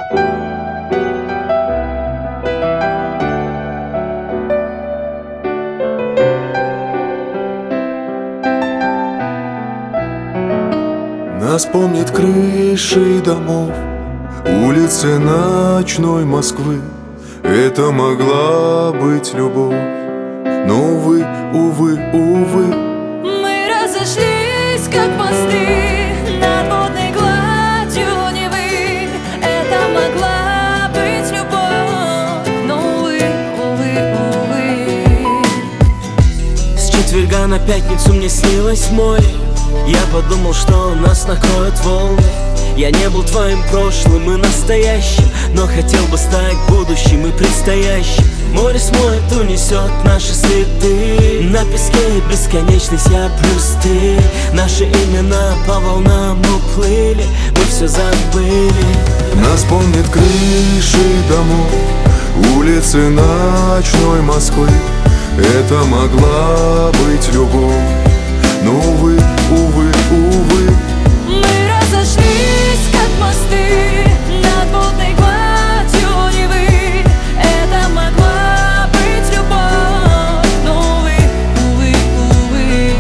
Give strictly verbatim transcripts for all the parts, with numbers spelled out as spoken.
Нас помнят крыши домов, улицы ночной Москвы. Это могла быть любовь, но, увы, увы, увы. Мы разошлись, как мосты над водной гладью Невы. Это могла быть любовь, но, увы, увы, увы. С четверга на пятницу мне снилось море. Я подумал, что нас накроют волны. Я не был твоим прошлым и настоящим, но хотел бы стать будущим и предстоящим. Море смоет, унесет наши следы. На песке бесконечность я плюс ты. Наши имена по волнам уплыли, мы все забыли. Нас помнят крыши домов, улицы ночной Москвы. Это могла быть любовь, но, увы, увы, увы. Мы разошлись, как мосты над водной гладью Невы. Это могла быть любовь, но, увы, увы, увы.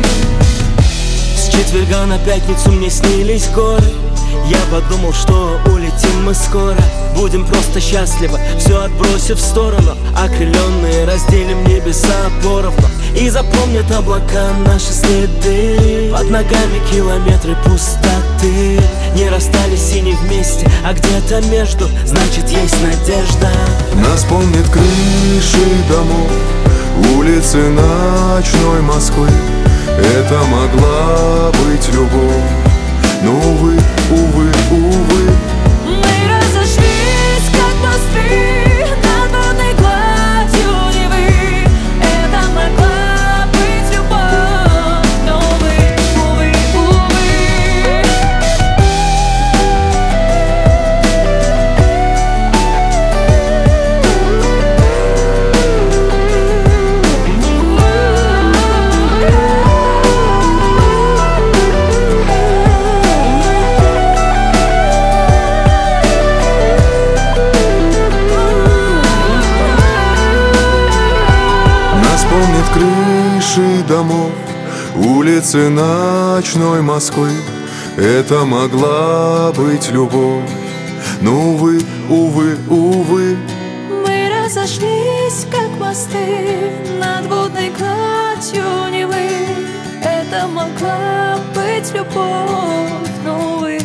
С четверга на пятницу мне снились горы. Я подумал, что улетим мы скоро. Будем просто счастливы, все отбросив в сторону. Окрыленные разделим небеса поровну. И запомнят облака наши следы. Под ногами километры пустоты. Не расстались и не вместе, а где-то между, значит, есть надежда. Нас помнят крыши домов, улицы ночной Москвы. Это могла быть любовь, но, увы, увы, увы. Мы разошлись, как мосты над водной гладью Невы. Это могла быть любовь, но, увы, увы, увы. Нас помнят крыши домов, улицы ночной Москвы. Это могла быть любовь, но, увы, увы, увы. Мы разошлись, как мосты над водной гладью Невы. Это могла быть любовь, но, увы,